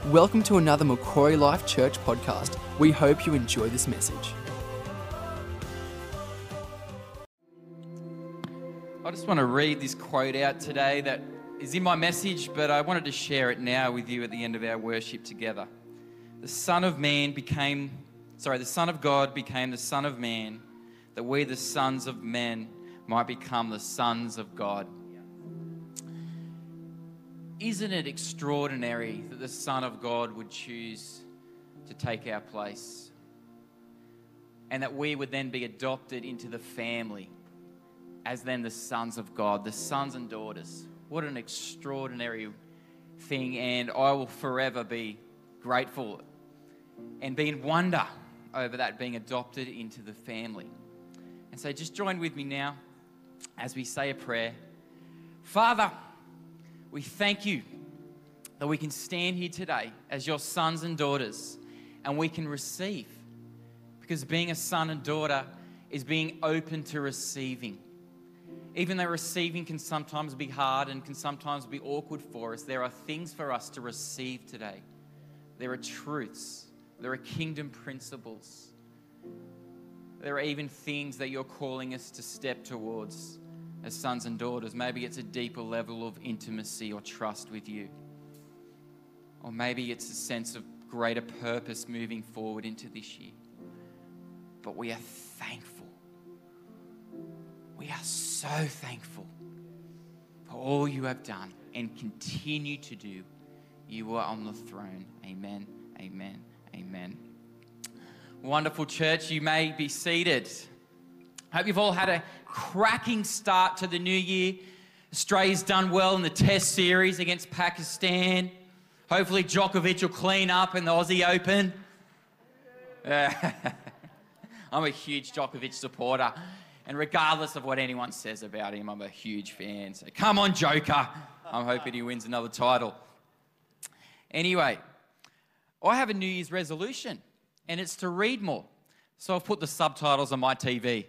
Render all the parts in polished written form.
Welcome to another Macquarie Life Church podcast. We hope you enjoy this message. I just want to read this quote out today that is in my message, but I wanted to share it now with you at the end of our worship together. The Son of God became the Son of Man, that we, the sons of men, might become the sons of God. Isn't it extraordinary that the Son of God would choose to take our place, and that we would then be adopted into the family as then the sons of God, the sons and daughters? What an extraordinary thing, and I will forever be grateful and be in wonder over that, being adopted into the family. And so just join with me now as we say a prayer. Father, we thank you that we can stand here today as your sons and daughters, and we can receive, because being a son and daughter is being open to receiving. Even though receiving can sometimes be hard and can sometimes be awkward for us, there are things for us to receive today. There are truths. There are kingdom principles. There are even things that you're calling us to step towards as sons and daughters. Maybe it's a deeper level of intimacy or trust with you. Or maybe it's a sense of greater purpose moving forward into this year. But we are thankful. We are so thankful for all you have done and continue to do. You are on the throne. Amen, amen, amen. Wonderful, church. You may be seated. Hope you've all had a cracking start to the new year. Australia's done well in the Test series against Pakistan. Hopefully Djokovic will clean up in the Aussie Open. I'm a huge Djokovic supporter, and regardless of what anyone says about him, I'm a huge fan. So come on, Joker. I'm hoping he wins another title. Anyway, I have a New Year's resolution, and it's to read more. So I've put the subtitles on my TV.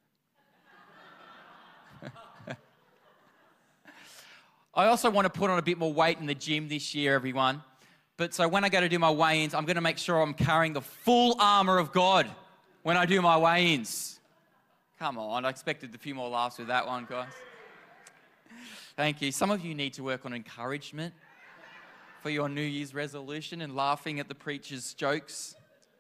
I also want to put on a bit more weight in the gym this year, everyone. But so when I go to do my weigh-ins, I'm going to make sure I'm carrying the full armour of God when I do my weigh-ins. Come on, I expected a few more laughs with that one, guys. Thank you. Some of you need to work on encouragement for your New Year's resolution and laughing at the preacher's jokes.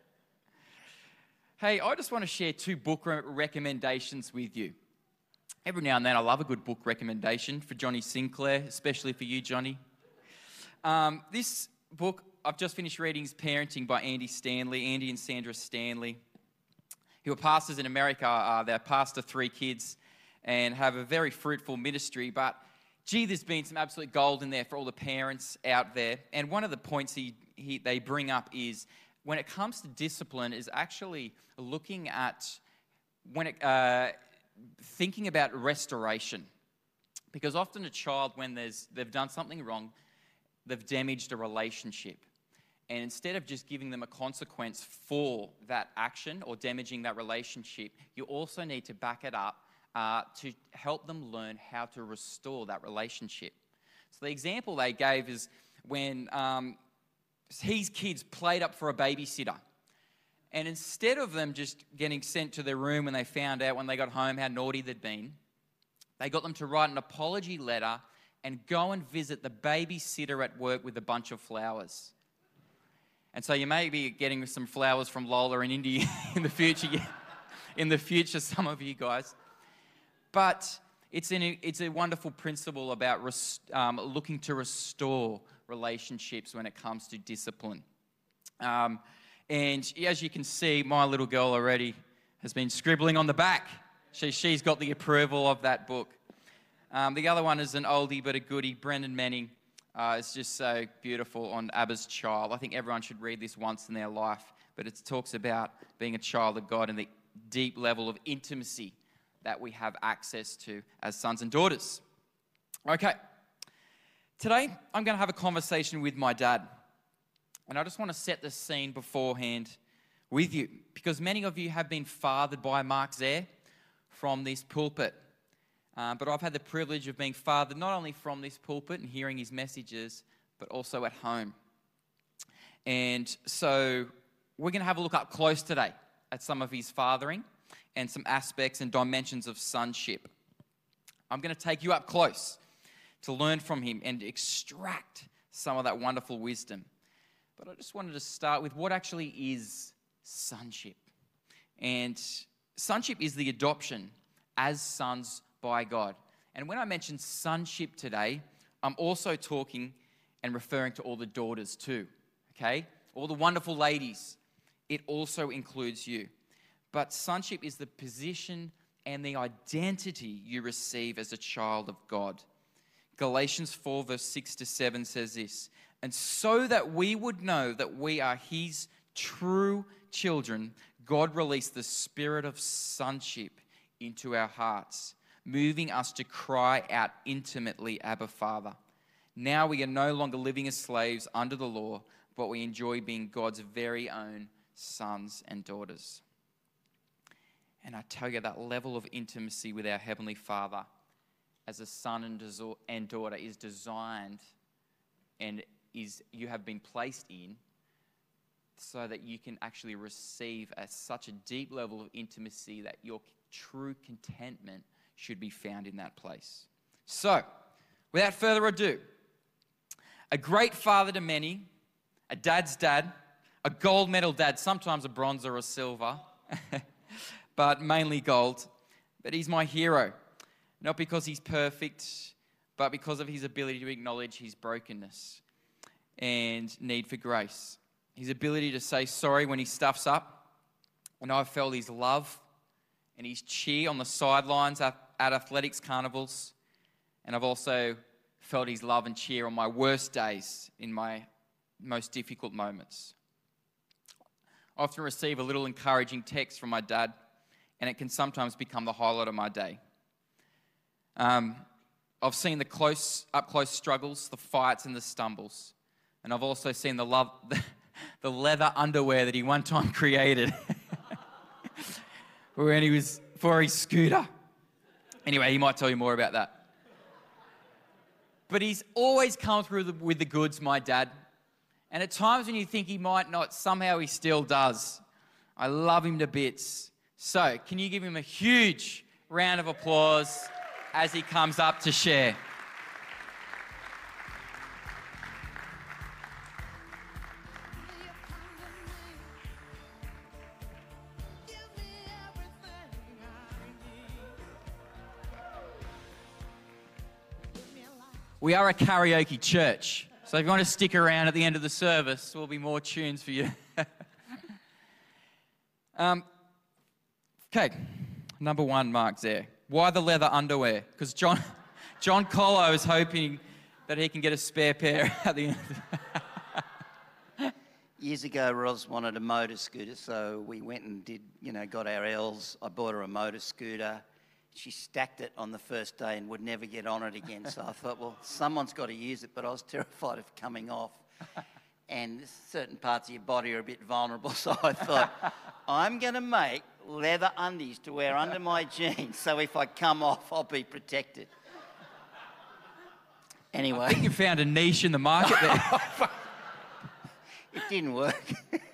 Hey, I just want to share two book recommendations with you. Every now and then I love a good book recommendation for Johnny Sinclair, especially for you, Johnny. This book I've just finished reading is Parenting by Andy and Sandra Stanley, who are pastors in America. They pastor 3 kids and have a very fruitful ministry. But gee, there's been some absolute gold in there for all the parents out there. And one of the points they bring up is when it comes to discipline is actually looking at thinking about restoration. Because often a child, when they've done something wrong, they've damaged a relationship. And instead of just giving them a consequence for that action or damaging that relationship, you also need to back it up to help them learn how to restore that relationship. So the example they gave is when his kids played up for a babysitter. And instead of them just getting sent to their room when they found out when they got home how naughty they'd been, they got them to write an apology letter and go and visit the babysitter at work with a bunch of flowers. And so you may be getting some flowers from Lola in India in the future. In the future, some of you guys. But it's a wonderful principle about looking to restore relationships when it comes to discipline. And as you can see, my little girl already has been scribbling on the back. She's got the approval of that book. The other one is an oldie but a goodie, Brendan Manning. It's just so beautiful on Abba's Child. I think everyone should read this once in their life, but it talks about being a child of God and the deep level of intimacy that we have access to as sons and daughters. Okay, today I'm going to have a conversation with my dad. And I just want to set the scene beforehand with you, because many of you have been fathered by Mark Zare from this pulpit. But I've had the privilege of being fathered not only from this pulpit and hearing his messages, but also at home. And so we're going to have a look up close today at some of his fathering and some aspects and dimensions of sonship. I'm going to take you up close to learn from him and extract some of that wonderful wisdom. But I just wanted to start with what actually is sonship. And sonship is the adoption as sons by God. And when I mention sonship today, I'm also talking and referring to all the daughters too, okay? All the wonderful ladies. It also includes you. But sonship is the position and the identity you receive as a child of God. Galatians 4 verse 6 to 7 says this, "And so that we would know that we are his true children, God released the spirit of sonship into our hearts, moving us to cry out intimately, Abba, Father. Now we are no longer living as slaves under the law, but we enjoy being God's very own sons and daughters." And I tell you, that level of intimacy with our Heavenly Father as a son and daughter is designed and you have been placed in so that you can actually receive such a deep level of intimacy that your true contentment should be found in that place. So, without further ado, a great father to many, a dad's dad, a gold medal dad, sometimes a bronze or a silver, but mainly gold. But he's my hero, not because he's perfect, but because of his ability to acknowledge his brokenness and need for grace. His ability to say sorry when he stuffs up. And I've felt his love and his cheer on the sidelines at athletics carnivals. And I've also felt his love and cheer on my worst days, in my most difficult moments. I often receive a little encouraging text from my dad, and it can sometimes become the highlight of my day. I've seen the up-close struggles, the fights and the stumbles. And I've also seen the leather underwear that he one time created when he was for his scooter. Anyway, he might tell you more about that. But he's always come through with the goods, my dad. And at times when you think he might not, somehow he still does. I love him to bits. So, can you give him a huge round of applause as he comes up to share? We are a karaoke church, so if you want to stick around at the end of the service, there'll be more tunes for you. Okay, number one, Mark's there. Why the leather underwear? Because John Colo is hoping that he can get a spare pair at the end. Years ago, Ros wanted a motor scooter, so we went and got our L's. I bought her a motor scooter. She stacked it on the first day and would never get on it again. So I thought, well, someone's got to use it, but I was terrified of coming off. And certain parts of your body are a bit vulnerable, so I thought, I'm going to make leather undies to wear under my jeans, so if I come off, I'll be protected. Anyway. I think you found a niche in the market there. It didn't work.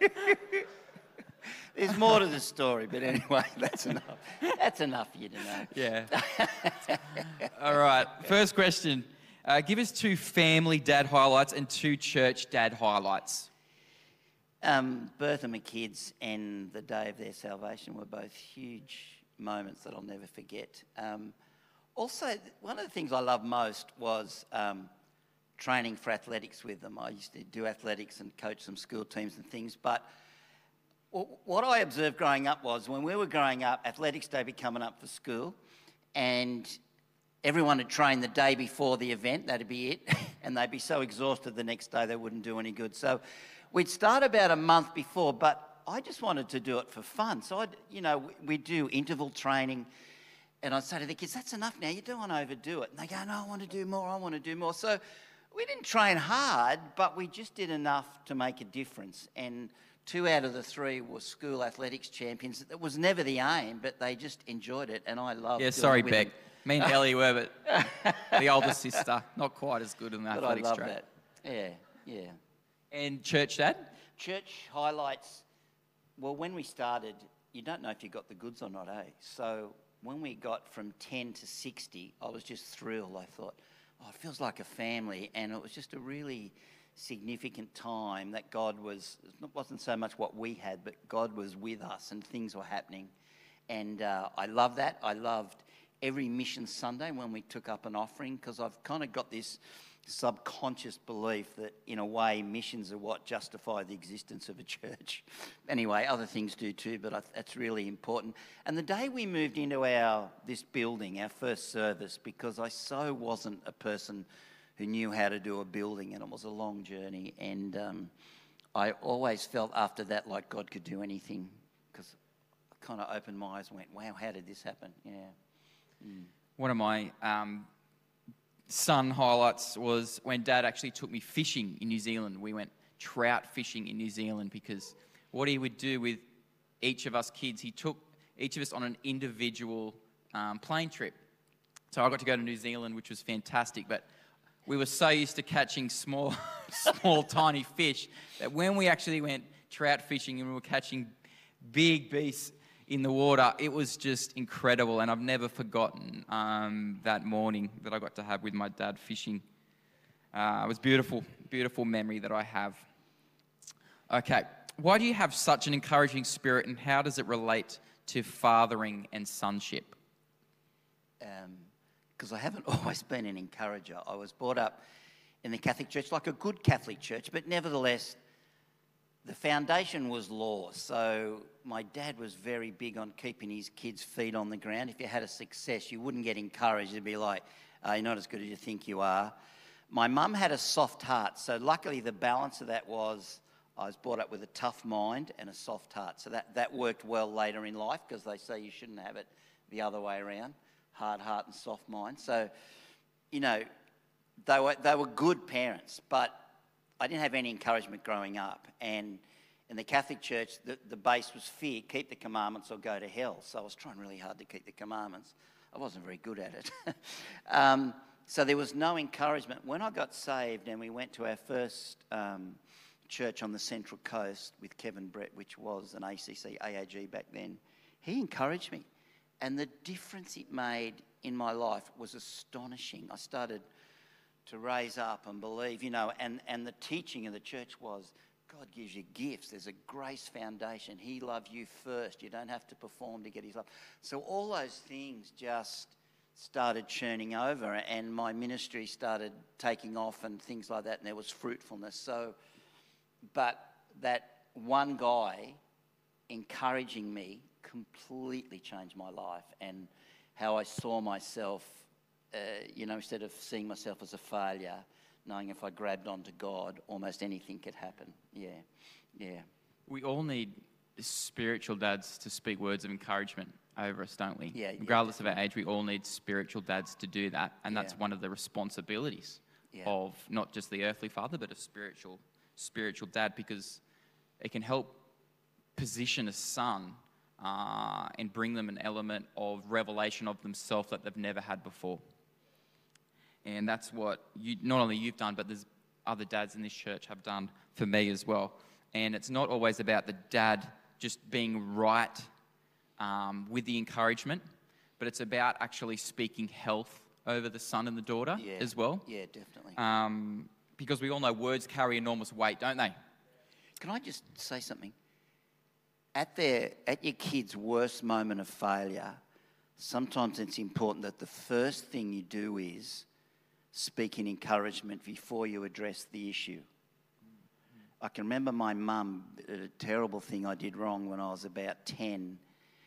There's more to the story, but anyway, that's enough. That's enough for you to know. Yeah. All right, first question. Give us 2 family dad highlights and 2 church dad highlights. Birth of my kids and the day of their salvation were both huge moments that I'll never forget. Also, one of the things I loved most was training for athletics with them. I used to do athletics and coach some school teams and things, but what I observed growing up was when we were growing up, athletics day would be coming up for school, and everyone would train the day before the event, that'd be it, and they'd be so exhausted the next day they wouldn't do any good. So we'd start about a month before, but I just wanted to do it for fun. So we'd do interval training, and I'd say to the kids, that's enough now, you don't want to overdo it. And they go, no, I want to do more. So we didn't train hard, but we just did enough to make a difference. And 2 out of the 3 were school athletics champions. It was never the aim, but they just enjoyed it, and I loved it. Yeah, sorry, Beck. Me and Ellie were, but the older sister, not quite as good in the athletics track. But I love that. Yeah. And church dad? Church highlights, well, when we started, you don't know if you got the goods or not, eh? So when we got from 10 to 60, I was just thrilled. I thought, oh, it feels like a family. And it was just a really significant time that God was, it wasn't so much what we had, but God was with us and things were happening. And I love that. I loved every Mission Sunday when we took up an offering, because I've kind of got this subconscious belief that, in a way, missions are what justify the existence of a church. Anyway, other things do too, but that's really important. And the day we moved into this building, our first service, because I so wasn't a person who knew how to do a building, and it was a long journey, and I always felt after that like God could do anything, because I kind of opened my eyes and went, wow, how did this happen? Yeah. One of my son highlights was when Dad actually took me fishing in New Zealand. We went trout fishing in New Zealand, because what he would do with each of us kids, he took each of us on an individual plane trip. So I got to go to New Zealand, which was fantastic, but we were so used to catching small, tiny fish that when we actually went trout fishing and we were catching big beasts in the water, it was just incredible. And I've never forgotten that morning that I got to have with my dad fishing. It was beautiful, beautiful memory that I have. Okay, why do you have such an encouraging spirit, and how does it relate to fathering and sonship? Because I haven't always been an encourager. I was brought up in the Catholic Church, like a good Catholic church, but nevertheless, the foundation was law. So my dad was very big on keeping his kids' feet on the ground. If you had a success, you wouldn't get encouraged. You'd be like, you're not as good as you think you are. My mum had a soft heart, so luckily the balance of that was I was brought up with a tough mind and a soft heart. So that worked well later in life, because they say you shouldn't have it the other way around. Hard heart and soft mind. So, you know, they were good parents, but I didn't have any encouragement growing up. And in the Catholic Church, the base was fear: keep the commandments or go to hell. So I was trying really hard to keep the commandments. I wasn't very good at it. So there was no encouragement. When I got saved and we went to our first church on the Central Coast with Kevin Brett, which was an ACC, AAG back then, he encouraged me. And the difference it made in my life was astonishing. I started to raise up and believe, you know, and the teaching of the church was, God gives you gifts. There's a grace foundation. He loved you first. You don't have to perform to get his love. So all those things just started churning over, and my ministry started taking off and things like that, and there was fruitfulness. So, but that one guy encouraging me completely changed my life, and how I saw myself, you know, instead of seeing myself as a failure, knowing if I grabbed onto God, almost anything could happen. Yeah. We all need spiritual dads to speak words of encouragement over us, don't we? Yeah. Regardless of our age, we all need spiritual dads to do that, and that's one of the responsibilities of not just the earthly father, but a spiritual dad, because it can help position a son and bring them an element of revelation of themselves that they've never had before. And that's what not only you've done, but there's other dads in this church have done for me as well. And it's not always about the dad just being right with the encouragement, but it's about actually speaking health over the son and the daughter as well. Yeah, definitely. Because we all know words carry enormous weight, don't they? Can I just say something? At your kid's worst moment of failure, sometimes it's important that the first thing you do is speak in encouragement before you address the issue. I can remember my mum, a terrible thing I did wrong when I was about 10.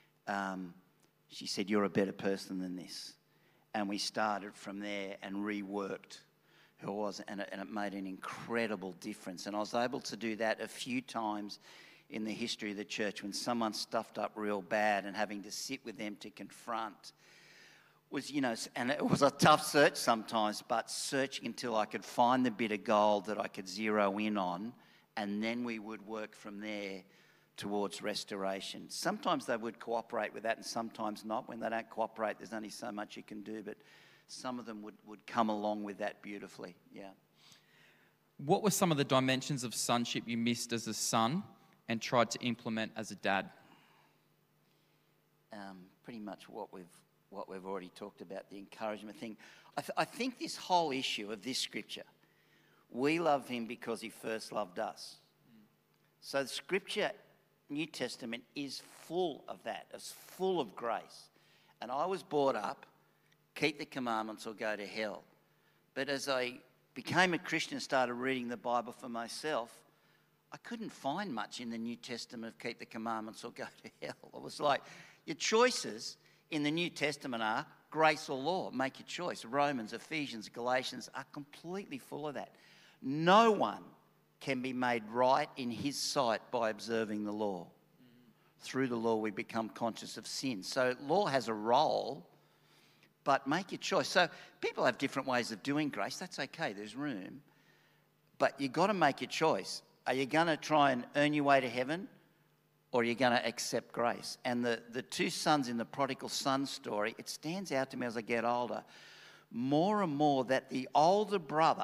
She said, "You're a better person than this." And we started from there and reworked who I was, and it made an incredible difference. And I was able to do that a few times in the history of the church when someone stuffed up real bad, and having to sit with them to confront was, you know, and it was a tough search sometimes, but searching until I could find the bit of gold that I could zero in on, and then we would work from there towards restoration. Sometimes they would cooperate with that and sometimes not. When they don't cooperate, there's only so much you can do, but some of them would come along with that beautifully, yeah. what were some of the dimensions of sonship you missed as a son and tried to implement as a dad? Pretty much what we've already talked about, the encouragement thing. I think this whole issue of this scripture, we love him because he first loved us. So the scripture, New Testament, is full of that. It's full of grace. And I was brought up, keep the commandments or go to hell. But as I became a Christian and started reading the Bible for myself, I couldn't find much in the New Testament of keep the commandments or go to hell. I was like, your choices in the New Testament are grace or law. Make your choice. Romans, Ephesians, Galatians are completely full of that. No one can be made right in his sight by observing the law. Through the law, we become conscious of sin. So law has a role, but make your choice. So people have different ways of doing grace. That's okay. There's room. But you've got to make your choice. Are you going to try and earn your way to heaven, or are you going to accept grace? And the two sons in the prodigal son story, it stands out to me as I get older, more and more that the older brother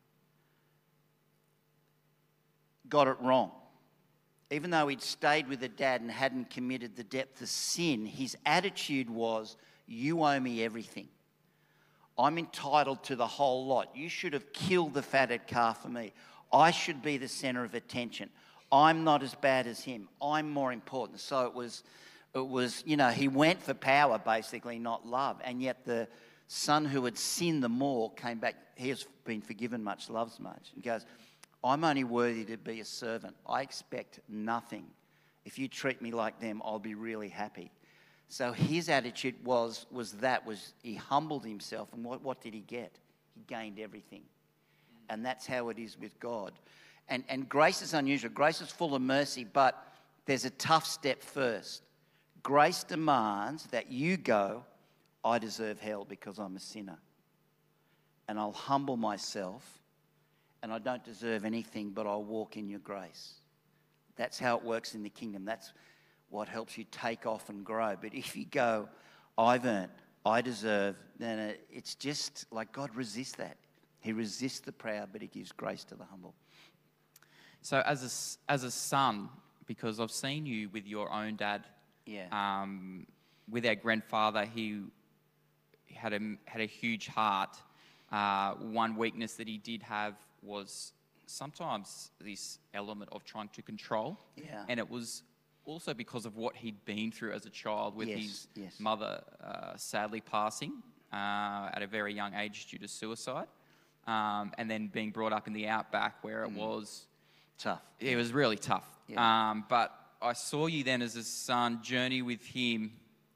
got it wrong. Even though he'd stayed with the dad and hadn't committed the depth of sin, his attitude was, you owe me everything. I'm entitled to the whole lot. You should have killed the fatted calf for me. I should be the centre of attention. I'm not as bad as him. I'm more important. So it was, he went for power, basically, not love. And yet the son who had sinned the more came back. He has been forgiven much, loves much. And goes, I'm only worthy to be a servant. I expect nothing. If you treat me like them, I'll be really happy. So his attitude was he humbled himself. And what did he get? He gained everything. And that's how it is with God. And grace is unusual. Grace is full of mercy, but there's a tough step first. Grace demands that you go, I deserve hell because I'm a sinner. And I'll humble myself, and I don't deserve anything, but I'll walk in your grace. That's how it works in the kingdom. That's what helps you take off and grow. But if you go, I've earned, I deserve, then it's just like God resists that. He resists the proud, but he gives grace to the humble. So as a son, because I've seen you with your own dad, with our grandfather, he had a huge heart. One weakness that he did have was sometimes this element of trying to control. Yeah. And it was also because of what he'd been through as a child with his mother sadly passing at a very young age due to suicide. And then being brought up in the outback where it was tough. It was really tough. Yeah. But I saw you then as a son journey with him,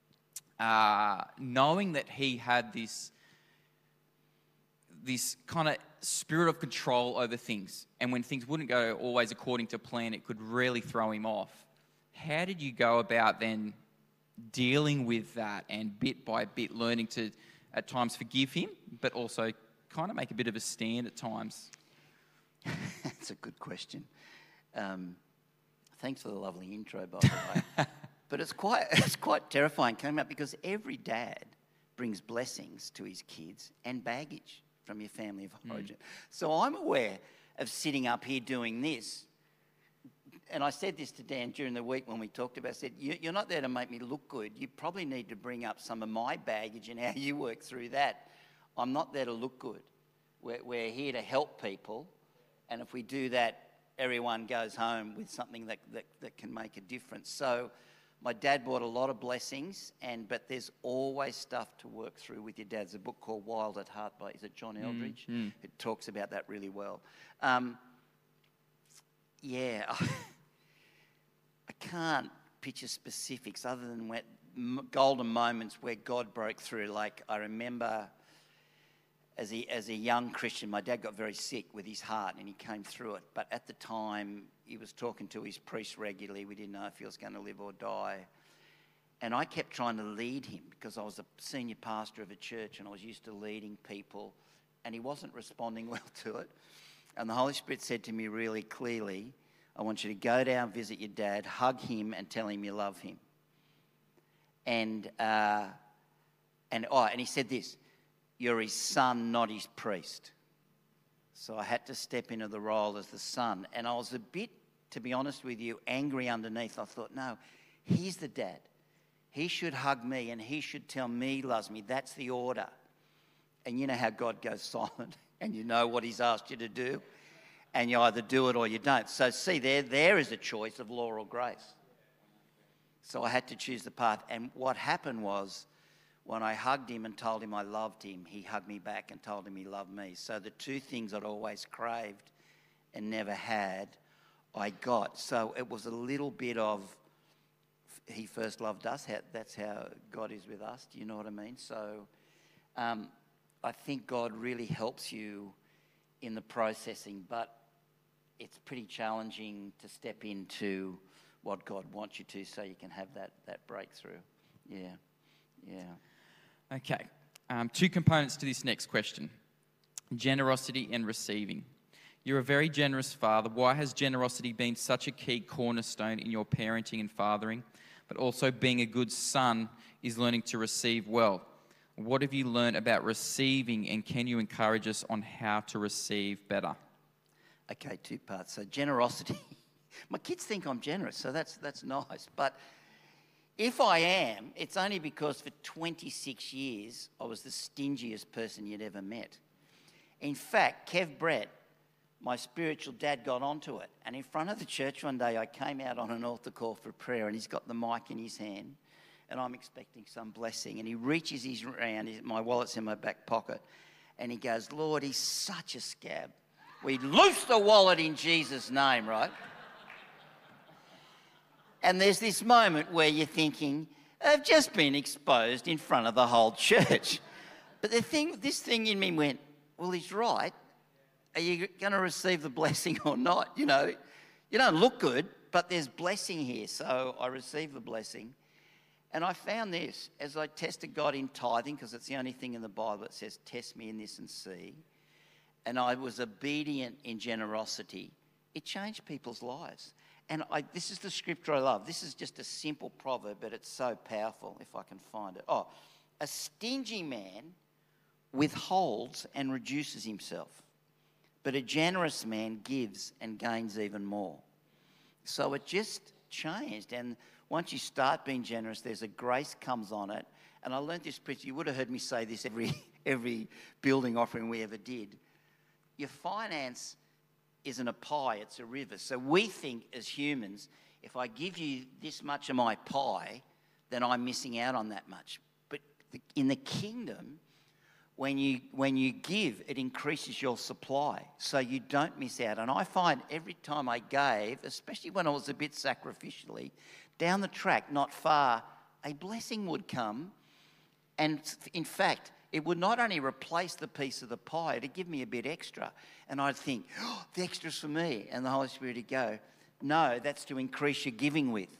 knowing that he had this kind of spirit of control over things. And when things wouldn't go always according to plan, it could really throw him off. How did you go about then dealing with that and bit by bit learning to at times forgive him, but also kind of make a bit of a stand at times? That's a good question. Thanks for the lovely intro, by the way. But it's quite terrifying coming up because every dad brings blessings to his kids and baggage from your family of origin. So I'm aware of sitting up here doing this. And I said this to Dan during the week when we talked about it. I said, you're not there to make me look good. You probably need to bring up some of my baggage and how you work through that. I'm not there to look good. We're here to help people. And if we do that, everyone goes home with something that can make a difference. So my dad brought a lot of blessings, but there's always stuff to work through with your dad. There's a book called Wild at Heart by, is it John Eldridge? It talks about that really well. I can't picture specifics other than golden moments where God broke through. Like I remember as a young Christian, my dad got very sick with his heart and he came through it. But at the time, he was talking to his priest regularly. We didn't know if he was going to live or die. And I kept trying to lead him because I was a senior pastor of a church and I was used to leading people. And he wasn't responding well to it. And the Holy Spirit said to me really clearly, I want you to go down, visit your dad, hug him and tell him you love him. And he said this, you're his son, not his priest. So I had to step into the role as the son. And I was a bit, to be honest with you, angry underneath. I thought, no, he's the dad. He should hug me and he should tell me he loves me. That's the order. And you know how God goes silent and you know what he's asked you to do and you either do it or you don't. So see, there is a choice of law or grace. So I had to choose the path. And what happened was when I hugged him and told him I loved him, he hugged me back and told him he loved me. So the two things I'd always craved and never had, I got. So it was a little bit of, he first loved us. That's how God is with us. Do you know what I mean? So I think God really helps you in the processing, but it's pretty challenging to step into what God wants you to so you can have that breakthrough. Yeah. Okay. Two components to this next question. Generosity and receiving. You're a very generous father. Why has generosity been such a key cornerstone in your parenting and fathering? But also being a good son is learning to receive well. What have you learned about receiving, and can you encourage us on how to receive better? Okay, two parts. So generosity. My kids think I'm generous, so that's nice. But if I am, it's only because for 26 years I was the stingiest person you'd ever met. In fact, Kev Brett, my spiritual dad, got onto it. And in front of the church one day, I came out on an altar call for prayer, and he's got the mic in his hand, and I'm expecting some blessing. And he reaches his round, my wallet's in my back pocket, and he goes, Lord, he's such a scab. We loose the wallet in Jesus' name, right? And there's this moment where you're thinking, I've just been exposed in front of the whole church. But this thing in me went, well, he's right. Are you going to receive the blessing or not? You know, you don't look good, but there's blessing here. So I received the blessing. And I found this, as I tested God in tithing, because it's the only thing in the Bible that says, test me in this and see. And I was obedient in generosity. It changed people's lives. And this is the scripture I love. This is just a simple proverb, but it's so powerful if I can find it. Oh, a stingy man withholds and reduces himself, but a generous man gives and gains even more. So it just changed. And once you start being generous, there's a grace comes on it. And I learned this principle. You would have heard me say this every building offering we ever did. Your finance isn't a pie, it's a river. So we think as humans, if I give you this much of my pie, then I'm missing out on that much. But in the kingdom, when you give, it increases your supply, so you don't miss out. And I find every time I gave, especially when I was a bit sacrificially, down the track, not far, a blessing would come. And in fact, it would not only replace the piece of the pie, it'd give me a bit extra. And I'd think, oh, the extra's for me. And the Holy Spirit would go, no, that's to increase your giving with.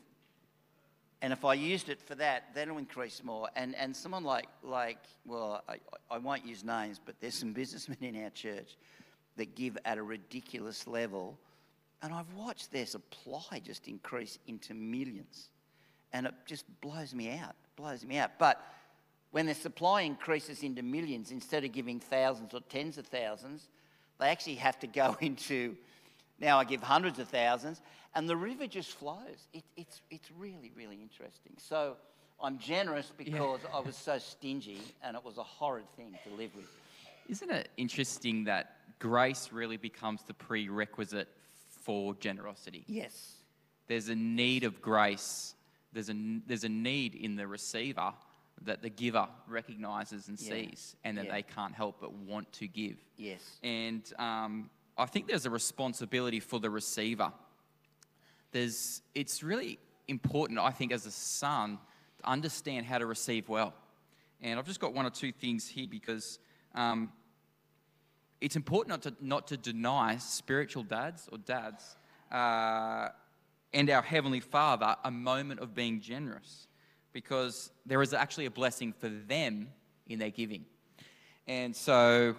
And if I used it for that, that'll increase more. And someone like well, I won't use names, but there's some businessmen in our church that give at a ridiculous level. And I've watched their supply just increase into millions. And it just blows me out. But when the supply increases into millions, instead of giving thousands or tens of thousands, they actually have to go into, now I give hundreds of thousands, and the river just flows. It's really, really interesting. So I'm generous because I was so stingy, and it was a horrid thing to live with. Isn't it interesting that grace really becomes the prerequisite for generosity? Yes. There's a need of grace. There's a need in the receiver that the giver recognises and sees, and that they can't help but want to give. Yes. And I think there's a responsibility for the receiver. It's really important, I think, as a son, to understand how to receive well. And I've just got one or two things here because it's important not to deny spiritual dads and our Heavenly Father a moment of being generous, because there is actually a blessing for them in their giving. And so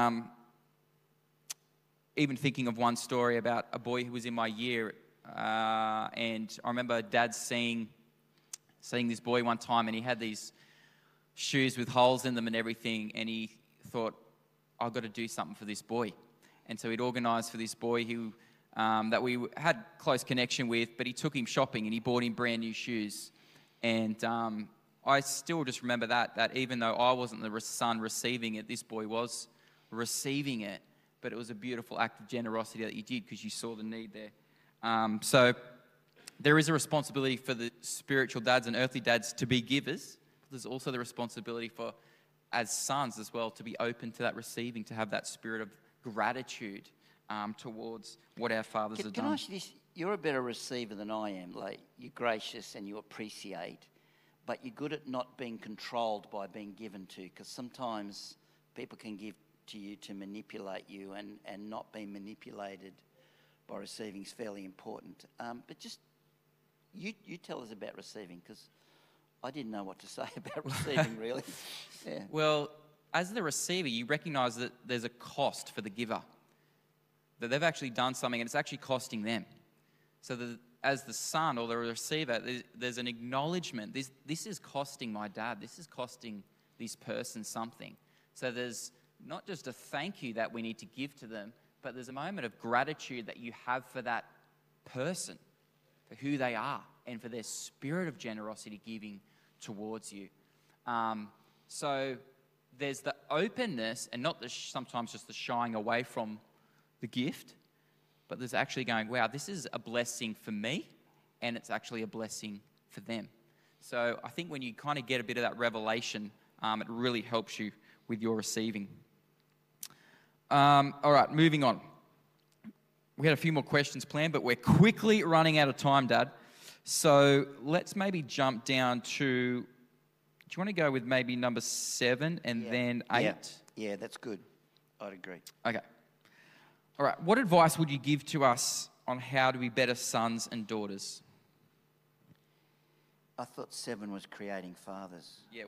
even thinking of one story about a boy who was in my year, and I remember Dad seeing this boy one time, and he had these shoes with holes in them and everything, and he thought, I've got to do something for this boy. And so he'd organised for this boy who that we had close connection with, but he took him shopping and he bought him brand new shoes. And I still just remember that even though I wasn't the son receiving it, this boy was receiving it. But it was a beautiful act of generosity that you did because you saw the need there. So there is a responsibility for the spiritual dads and earthly dads to be givers. But there's also the responsibility for, as sons as well, to be open to that receiving, to have that spirit of gratitude towards what our fathers have done. Can I ask you this? You're a better receiver than I am. Like, you're gracious and you appreciate, but you're good at not being controlled by being given to, because sometimes people can give to you to manipulate you, and not being manipulated by receiving is fairly important. But just, you tell us about receiving, because I didn't know what to say about receiving, really. Yeah. Well, as the receiver, you recognise that there's a cost for the giver, that they've actually done something and it's actually costing them. So as the son or the receiver, there's an acknowledgement, this is costing my dad, this is costing this person something. So there's not just a thank you that we need to give to them, but there's a moment of gratitude that you have for that person, for who they are, and for their spirit of generosity giving towards you. So there's the openness, and not sometimes just the shying away from the gift, but there's actually going, wow, this is a blessing for me, and it's actually a blessing for them. So I think when you kind of get a bit of that revelation, it really helps you with your receiving. All right, moving on. We had a few more questions planned, but we're quickly running out of time, Dad. So let's maybe jump down to, do you want to go with maybe number 7 and then 8? Yeah, that's good. I'd agree. Okay. All right, what advice would you give to us on how to be better sons and daughters? I thought 7 was creating fathers. Yeah,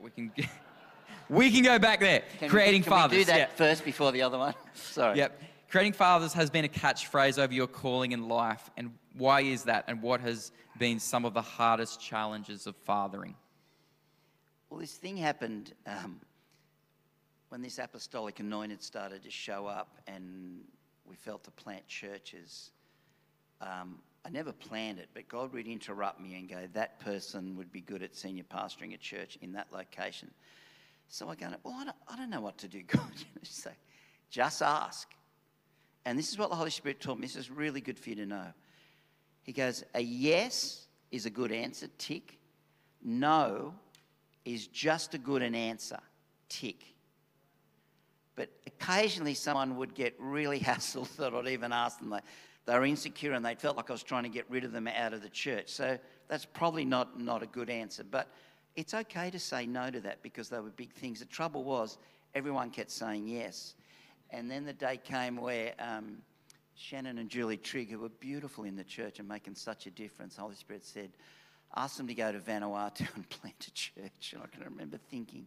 we can go back there. Creating fathers. Can we do that first before the other one? Sorry. Yep. Creating fathers has been a catchphrase over your calling in life. And why is that? And what has been some of the hardest challenges of fathering? Well, this thing happened when this apostolic anointed started to show up, and we felt to plant churches. I never planned it, but God would interrupt me and go, that person would be good at senior pastoring a church in that location. So I go, well, I don't know what to do, God. So just ask. And this is what the Holy Spirit taught me. This is really good for you to know. He goes, a yes is a good answer, tick. No is just as good an answer, tick. But occasionally someone would get really hassled that I'd even ask them. They were insecure and they felt like I was trying to get rid of them out of the church. So that's probably not a good answer. But it's okay to say no to that because they were big things. The trouble was everyone kept saying yes. And then the day came where Shannon and Julie Trigg, who were beautiful in the church and making such a difference, the Holy Spirit said, ask them to go to Vanuatu and plant a church. And I can remember thinking,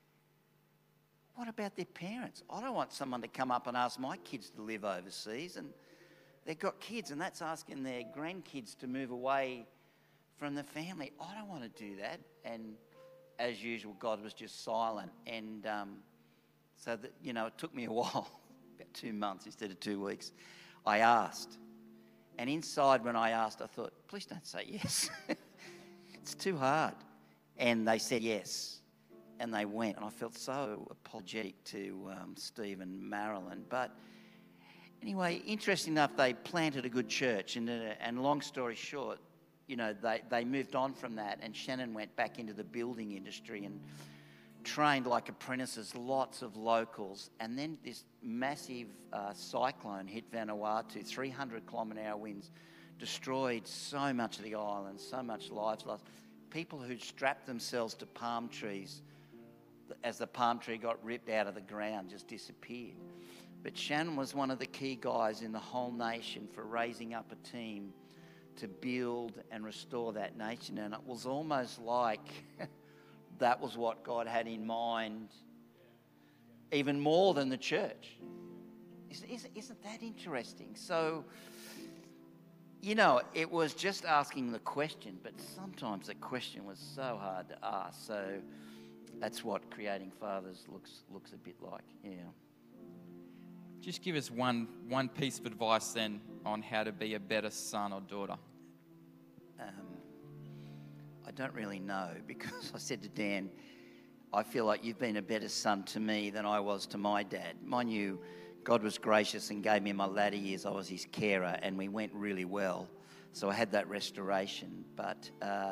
what about their parents? I don't want someone to come up and ask my kids to live overseas, and they've got kids, and that's asking their grandkids to move away from the family. I don't want to do that. And as usual, God was just silent. And so that, it took me a while, about 2 months instead of 2 weeks. I asked. And inside when I asked, I thought, please don't say yes. It's too hard. And they said yes. And they went. And I felt so apologetic to Steve and Marilyn. But anyway, interesting enough, they planted a good church. And long story short, they moved on from that. And Shannon went back into the building industry and trained like apprentices, lots of locals. And then this massive cyclone hit Vanuatu, 300-kilometre-hour winds, destroyed so much of the island, so much lives lost. People who'd strapped themselves to palm trees, as the palm tree got ripped out of the ground, just disappeared. But Shannon was one of the key guys in the whole nation for raising up a team to build and restore that nation. And it was almost like that was what God had in mind, even more than the church. Isn't that interesting? So, it was just asking the question, but sometimes the question was so hard to ask. So that's what creating fathers looks a bit like, yeah. Just give us one piece of advice then on how to be a better son or daughter. I don't really know, because I said to Dan, I feel like you've been a better son to me than I was to my dad. Mind you, God was gracious and gave me in my latter years, I was his carer, and we went really well. So I had that restoration. But,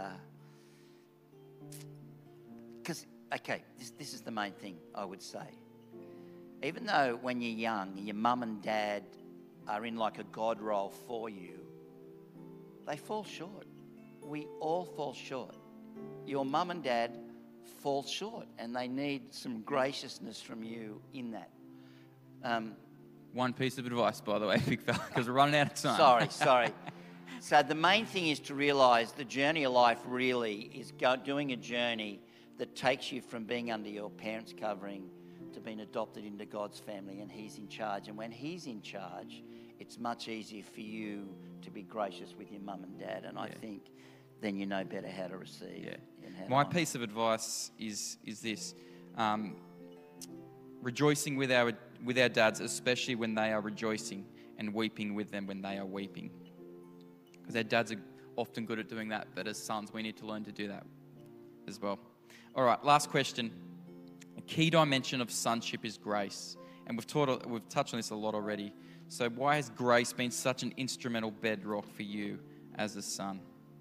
this is the main thing I would say. Even though when you're young, your mum and dad are in like a God role for you, they fall short. We all fall short. Your mum and dad fall short, and they need some graciousness from you in that. One piece of advice, by the way, big fella, because we're running out of time. Sorry. So the main thing is to realise the journey of life really is doing a journey that takes you from being under your parents' covering to being adopted into God's family, and he's in charge. And when he's in charge, it's much easier for you to be gracious with your mum and dad. And I think then you know better how to receive. Yeah. And how My to piece of advice is this. Rejoicing with our dads, especially when they are rejoicing, and weeping with them when they are weeping. Because our dads are often good at doing that, but as sons, we need to learn to do that as well. All right, last question. A key dimension of sonship is grace. And we've touched on this a lot already. So why has grace been such an instrumental bedrock for you as a son?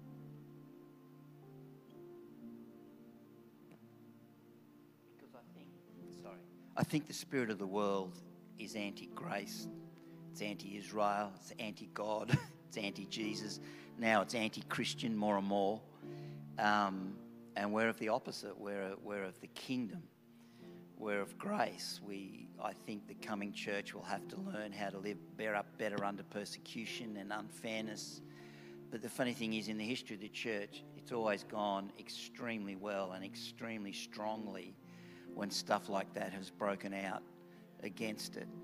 Because I think the spirit of the world is anti-grace. It's anti-Israel, it's anti-God, it's anti-Jesus. Now it's anti-Christian more and more. And we're of the opposite. We're of the kingdom. We're of grace. I think the coming church will have to learn how to bear up better under persecution and unfairness. But the funny thing is, in the history of the church, it's always gone extremely well and extremely strongly when stuff like that has broken out against it.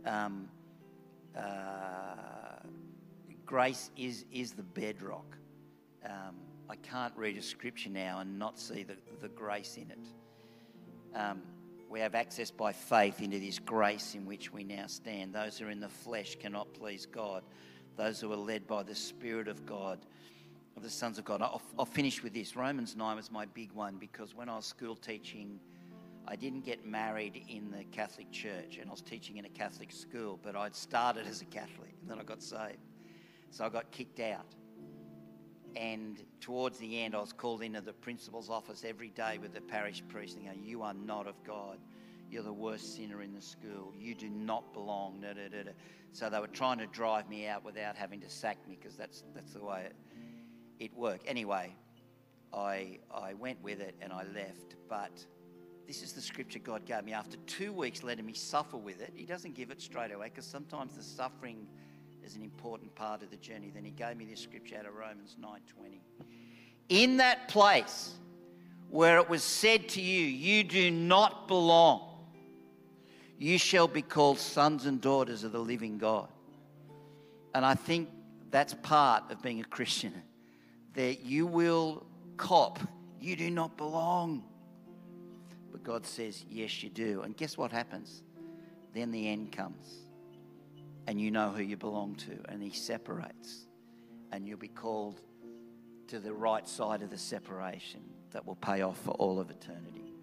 Grace is the bedrock. I can't read a scripture now and not see the grace in it. We have access by faith into this grace in which we now stand. Those who are in the flesh cannot please God. Those who are led by the Spirit of God are the sons of God. I'll finish with this. Romans 9 was my big one, because when I was school teaching, I didn't get married in the Catholic Church, and I was teaching in a Catholic school, but I'd started as a Catholic, and then I got saved. So I got kicked out. And towards the end, I was called into the principal's office every day with the parish priest and go, "You are not of God. You're the worst sinner in the school. You do not belong." Da, da, da, da. So they were trying to drive me out without having to sack me, because that's the way it worked. Anyway, I went with it and I left. But this is the scripture God gave me after 2 weeks letting me suffer with it. He doesn't give it straight away, because sometimes the suffering is an important part of the journey. Then he gave me this scripture out of Romans 9:20. In that place where it was said to you, "You do not belong," you shall be called sons and daughters of the living God. And I think that's part of being a Christian, that you will cop, "You do not belong." But God says, "Yes, you do." And guess what happens? Then the end comes. And you know who you belong to, and he separates, and you'll be called to the right side of the separation that will pay off for all of eternity.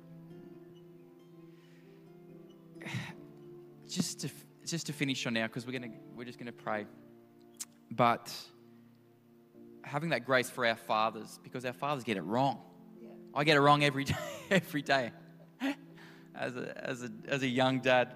Just to finish on now, because we're just gonna pray, but having that grace for our fathers, because our fathers get it wrong. Yeah. I get it wrong every day, as a young dad.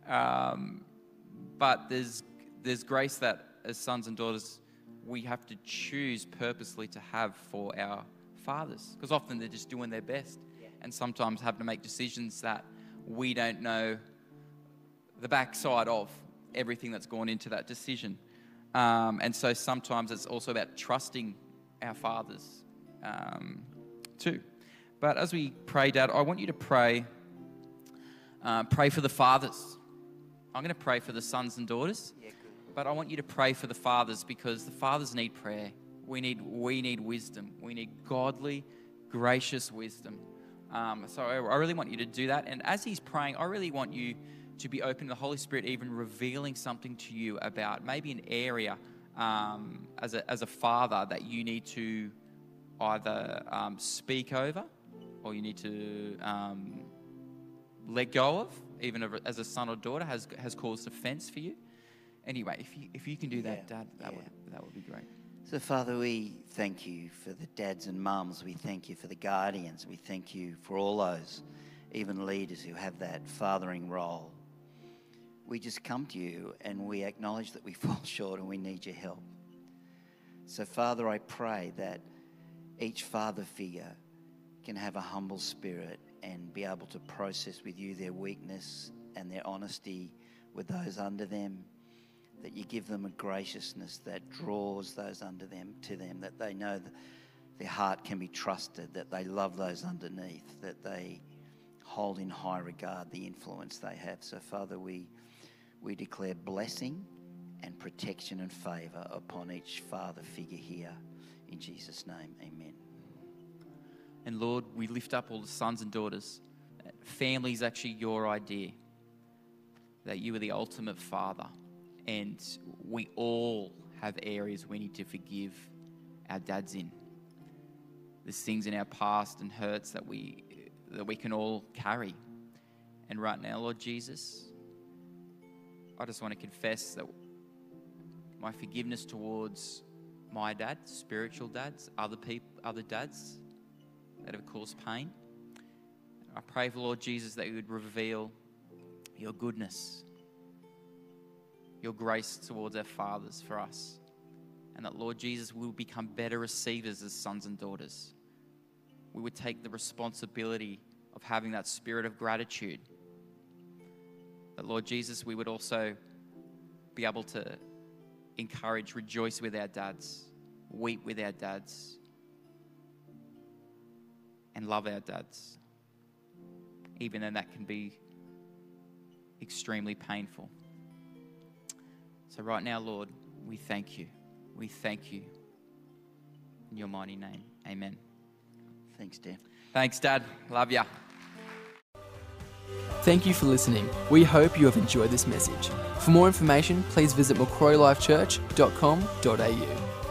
But there's grace that as sons and daughters we have to choose purposely to have for our fathers, because often they're just doing their best, and sometimes have to make decisions that we don't know the backside of everything that's gone into that decision. And so sometimes it's also about trusting our fathers too. But as we pray, Dad, I want you to pray for the fathers. I'm going to pray for the sons and daughters, but I want you to pray for the fathers, because the fathers need prayer. We need wisdom. We need godly, gracious wisdom. So I really want you to do that. And as he's praying, I really want you to be open to the Holy Spirit even revealing something to you about maybe an area as a father that you need to either speak over or you need to let go of, even as a son or daughter has caused offense for you. Anyway, if you can do that, Dad, that would be great. So, Father, we thank you for the dads and mums. We thank you for the guardians. We thank you for all those, even leaders who have that fathering role. We just come to you and we acknowledge that we fall short and we need your help. So, Father, I pray that each father figure can have a humble spirit and be able to process with you their weakness and their honesty with those under them, that you give them a graciousness that draws those under them to them, that they know that their heart can be trusted, that they love those underneath, that they hold in high regard the influence they have. So, Father, we declare blessing and protection and favour upon each father figure here. In Jesus' name, amen. And Lord, we lift up all the sons and daughters. Family is actually your idea, that you are the ultimate father. And we all have areas we need to forgive our dads in. There's things in our past and hurts that we can all carry. And right now, Lord Jesus, I just want to confess that my forgiveness towards my dad, spiritual dads, other dads that have caused pain. I pray for Lord Jesus that you would reveal your goodness, your grace towards our fathers for us. And that, Lord Jesus, we will become better receivers as sons and daughters. We would take the responsibility of having that spirit of gratitude. That, Lord Jesus, we would also be able to encourage, rejoice with our dads, weep with our dads, and love our dads, even though that can be extremely painful. So right now, Lord, we thank you. We thank you. In your mighty name, amen. Thanks, Dan. Thanks, Dad. Love ya. Thank you for listening. We hope you have enjoyed this message. For more information, please visit macquarielifechurch.com.au.